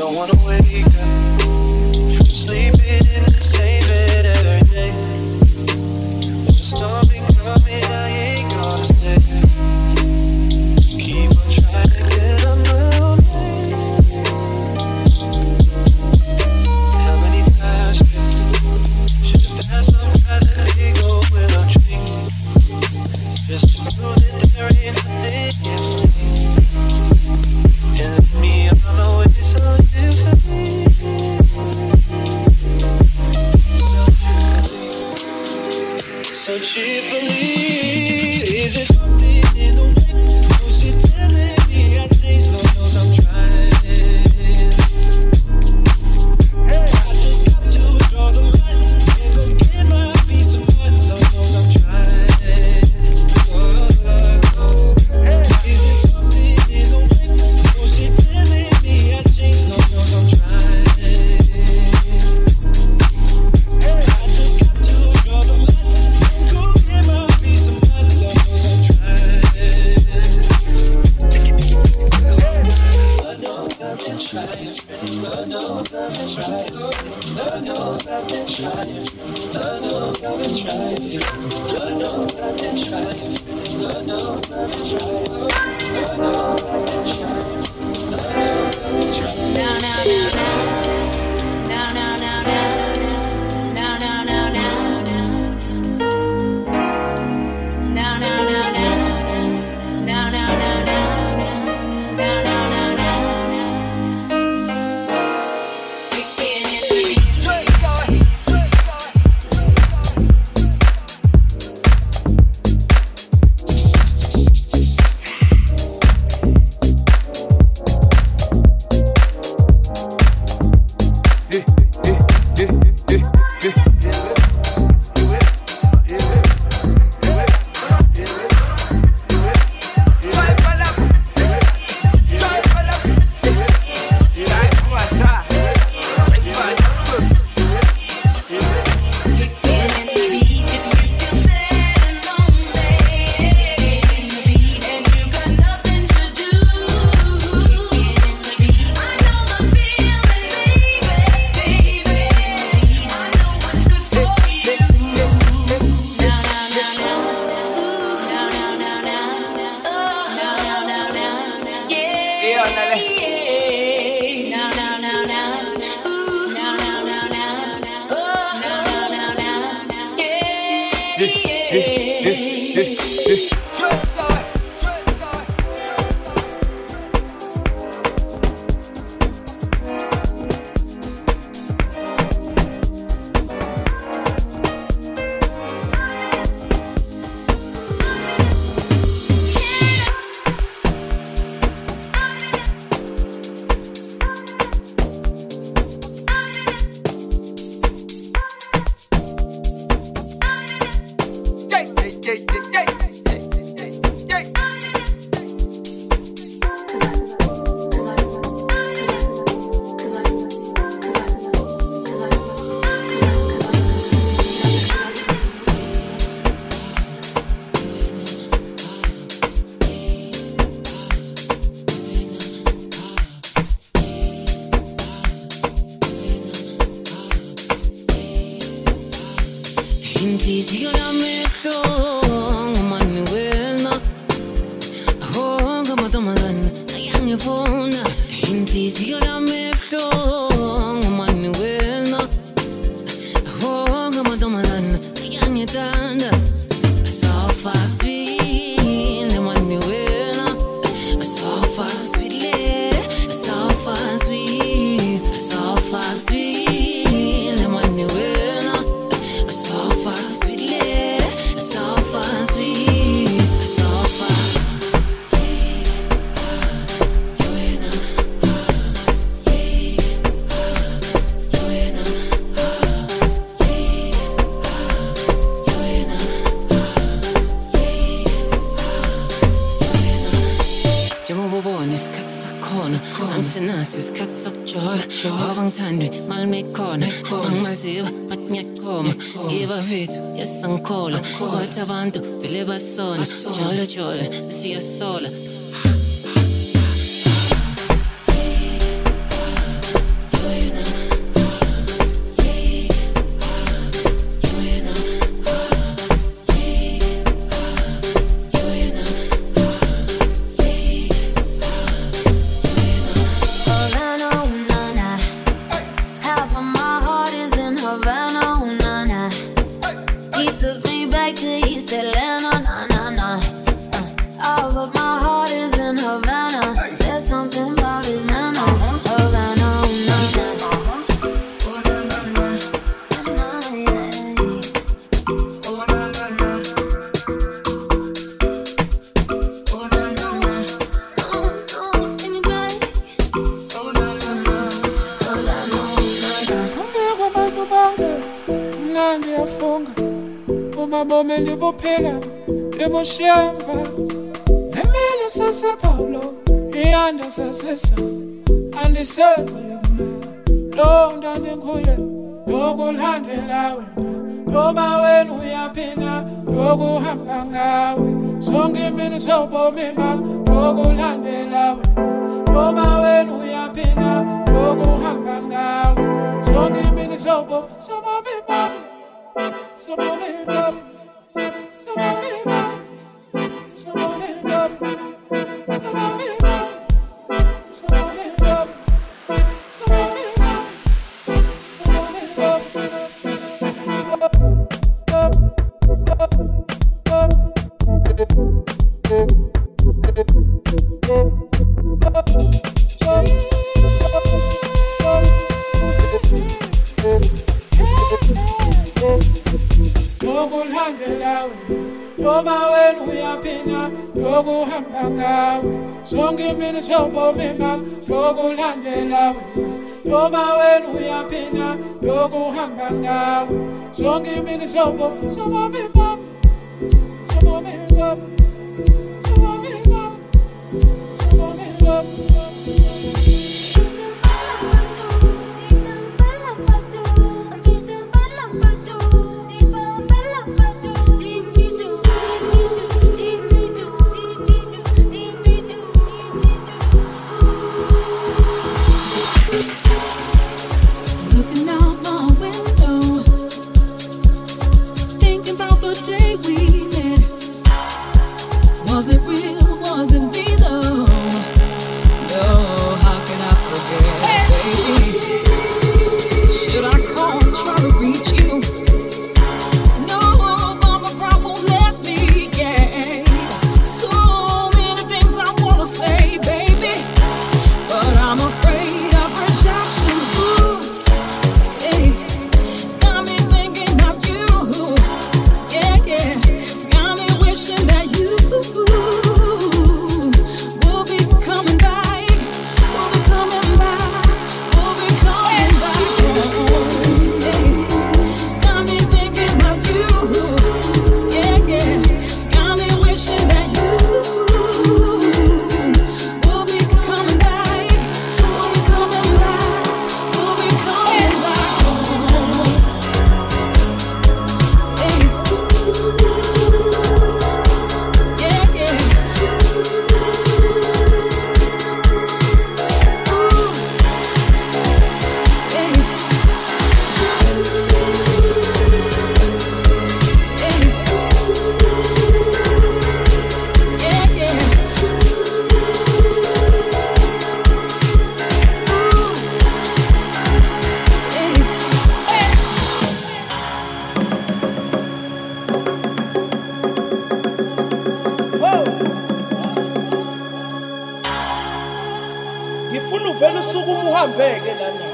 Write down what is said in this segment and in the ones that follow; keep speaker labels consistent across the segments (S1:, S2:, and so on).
S1: don't wanna wake up from sleeping in the same bed every day. When the storm be coming, I ain't gonna stay. Keep on trying to get on my own way. How many times should have passed some kind of big old willow tree just to prove that there ain't nothing in me. And me on my way so differently. So cheerfully, is it something in the way? Was it telling me I changed? Lord knows I'm trying. I just got to draw the line and go get my peace of mind. Lord knows I'm trying. Is it something in the way? Was it telling me I changed? Lord knows I'm trying. I just got to draw the line.
S2: Guardavando, le bassone, giole giole, sia sola.
S3: Mabome libophela ebushemva emile sasepaulo iyanda sasesa andisele lo ndane nguye yokulandela wena noma wena uyaphina yokuhamba ngawe sonke imini sobomi bami yokulandela wena noma wena uyaphina yokuhamba ngawe sonke imini sobomi bami sobomi bami sobomi bami sobomi bami sobomi bami sobomi bami Noma wena uyaphina yokuhamba ngawe sonke imini sobomi bami yokulandela wena noma wena uyaphina yokuhamba ngawe sonke imini sobomi bami sobomi bami sobomi bami sobomi bami
S4: Ngifuna uvela usuku uhambeke lana.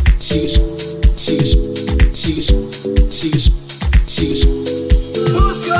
S1: Who's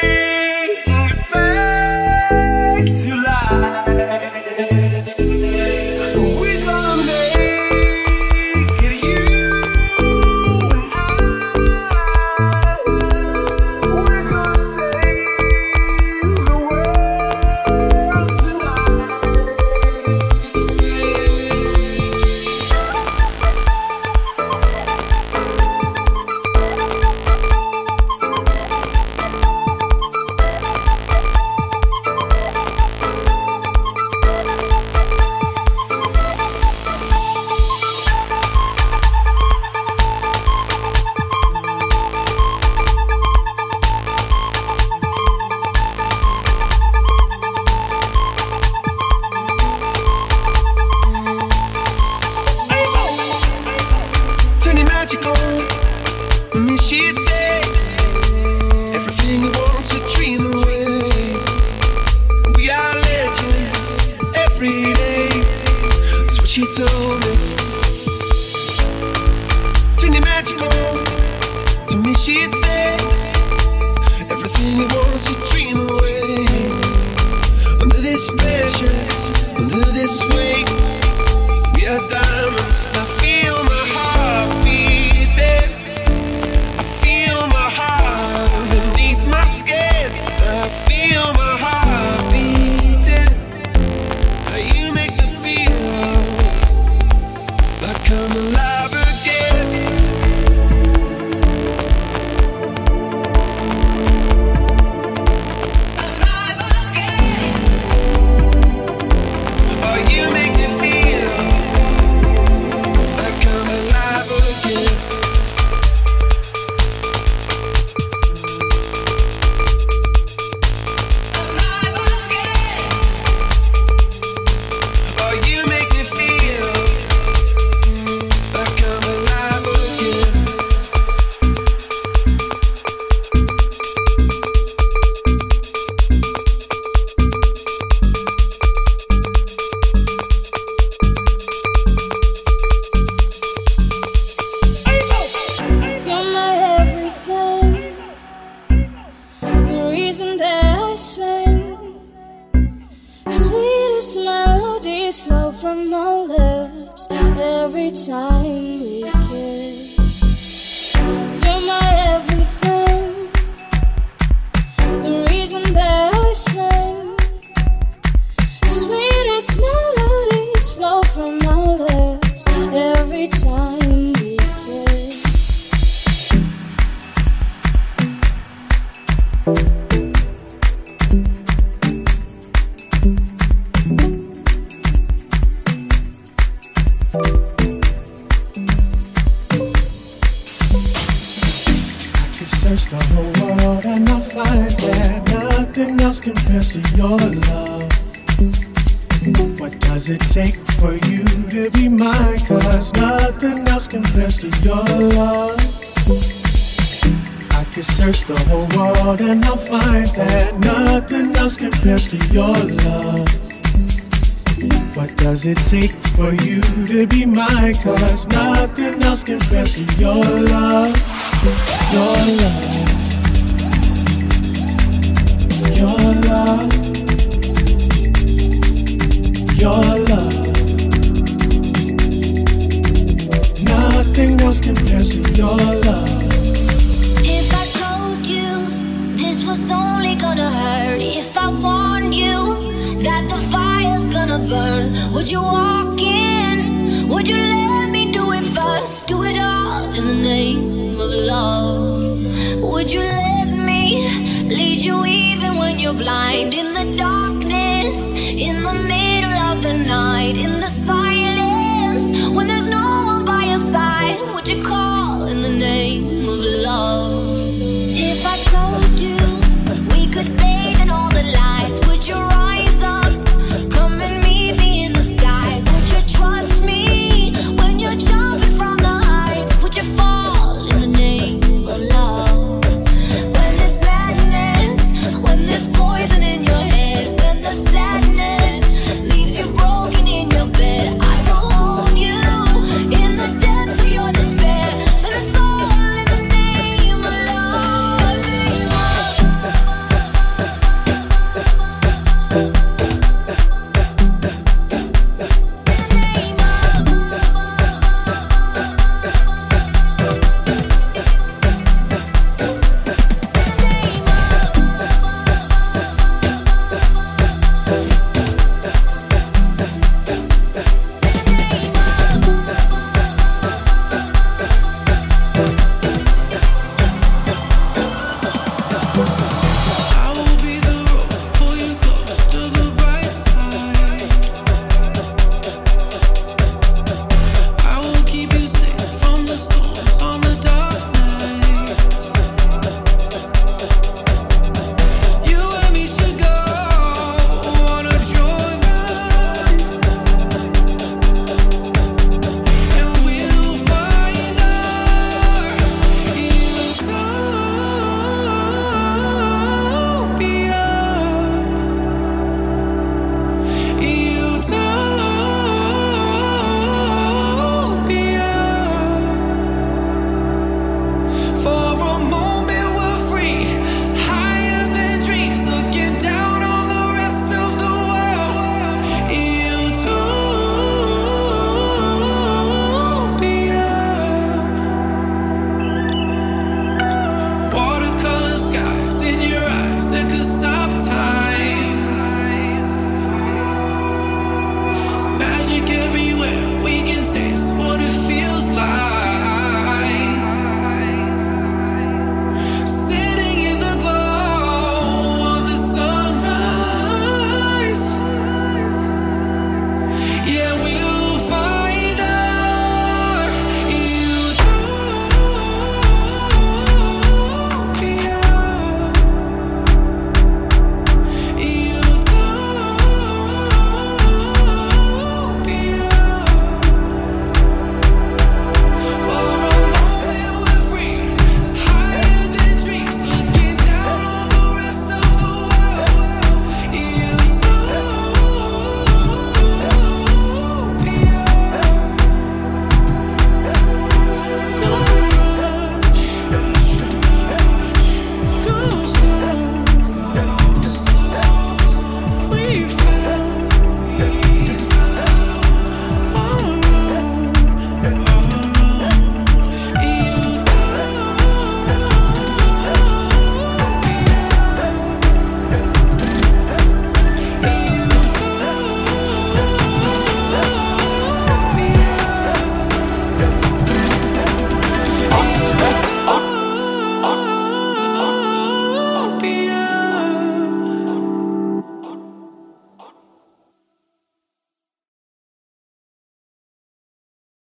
S5: Would you call in the name of love?